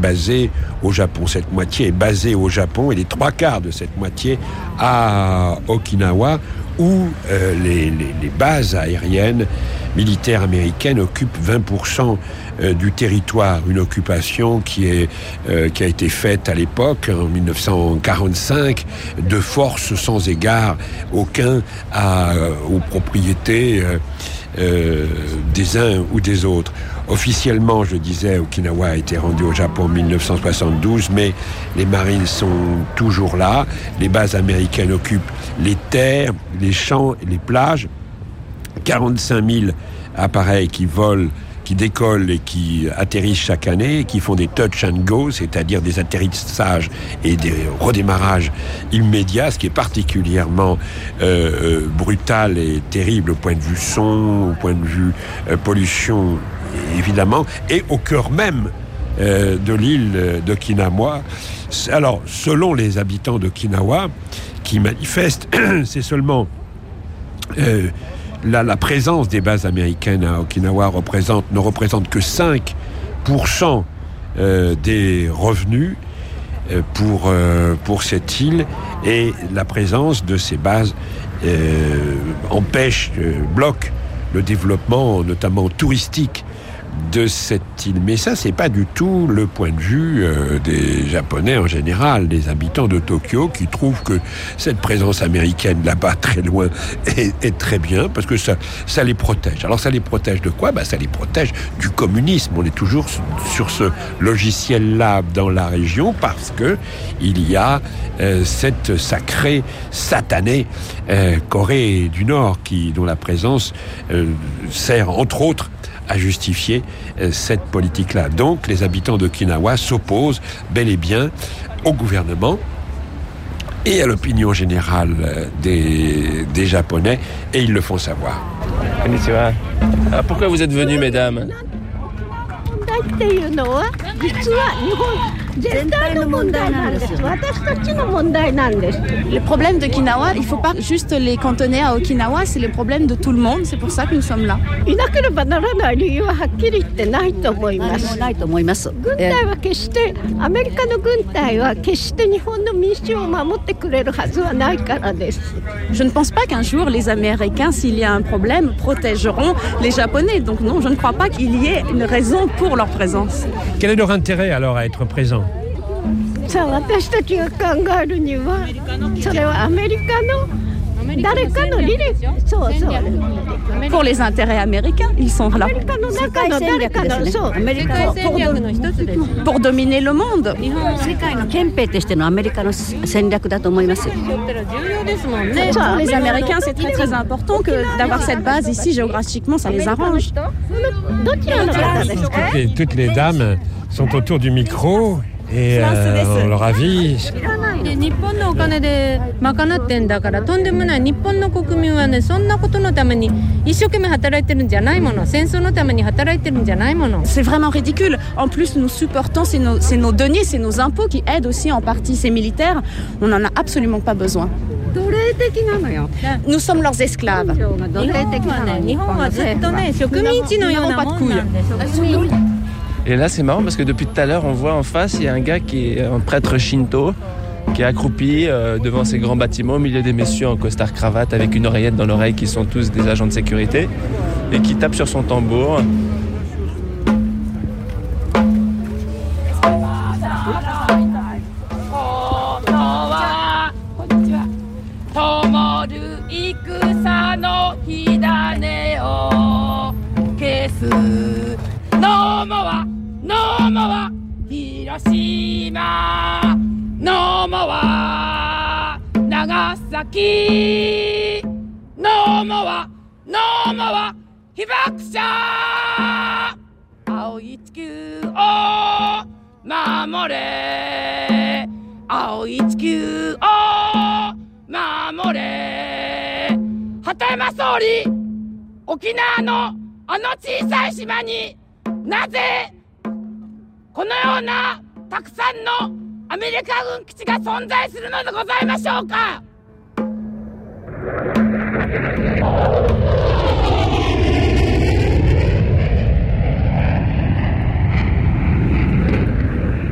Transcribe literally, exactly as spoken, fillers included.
basée au Japon. Cette moitié est basée au Japon et les trois quarts de cette moitié à Okinawa, où euh, les, les, les bases aériennes militaires américaines occupent vingt pour cent euh, du territoire. Une occupation qui, est, euh, qui a été faite à l'époque, en dix-neuf cent quarante-cinq, de force sans égard aucun à, euh, aux propriétés euh, euh, des uns ou des autres. Officiellement, je disais, Okinawa a été rendu au Japon en dix-neuf cent soixante-douze, mais les Marines sont toujours là. Les bases américaines occupent les terres, les champs et les plages. quarante-cinq mille appareils qui volent, qui décollent et qui atterrissent chaque année, qui font des touch and go, c'est-à-dire des atterrissages et des redémarrages immédiats, ce qui est particulièrement euh, brutal et terrible au point de vue son, au point de vue euh, pollution, évidemment, et au cœur même euh, de l'île d'Okinawa. Alors, selon les habitants d'Okinawa, qui manifestent, c'est seulement euh, la, la présence des bases américaines à Okinawa représente, ne représente que cinq pour cent euh, des revenus euh, pour, euh, pour cette île, et la présence de ces bases euh, empêche, euh, bloque le développement, notamment touristique, de cette île. Mais ça, c'est pas du tout le point de vue euh, des Japonais en général, des habitants de Tokyo, qui trouvent que cette présence américaine là-bas, très loin, est, est très bien, parce que ça, ça les protège. Alors ça les protège de quoi ? Bah, ça les protège du communisme. On est toujours sur ce logiciel-là dans la région, parce que il y a euh, cette sacrée, satanée euh, Corée du Nord, qui, dont la présence euh, sert, entre autres, à justifier euh, cette politique-là. Donc, les habitants d'Okinawa s'opposent bel et bien au gouvernement et à l'opinion générale euh, des, des Japonais, et ils le font savoir. Konnichiwa. Alors, pourquoi vous êtes venus, mesdames ? Les problèmes d'Okinawa, il ne faut pas juste les cantonner à Okinawa, c'est les problèmes de tout le monde, c'est pour ça que nous sommes là. Je ne pense pas qu'un jour les Américains, s'il y a un problème, protégeront les Japonais. Donc non, je ne crois pas qu'il y ait une raison pour leur présence. Quel est leur intérêt alors à être présent ? Pour les intérêts américains, ils sont là. Pour, pour dominer le monde. Pour les Américains, c'est très très important que d'avoir cette base ici géographiquement, ça les arrange. Toutes les, toutes les dames sont autour du micro. Et euh, on leur avis. C'est vraiment ridicule. En plus, nous supportons, c'est nos, c'est nos deniers, c'est nos impôts qui aident aussi en partie ces militaires. On n'en a absolument pas besoin. Nous sommes leurs esclaves. Nous n'avons pas de couilles. Et là, c'est marrant parce que depuis tout à l'heure, on voit en face, il y a un gars qui est un prêtre shinto, qui est accroupi euh, devant ces grands bâtiments, au milieu des messieurs en costard-cravate, avec une oreillette dans l'oreille, qui sont tous des agents de sécurité, et qui tape sur son tambour. Thank you.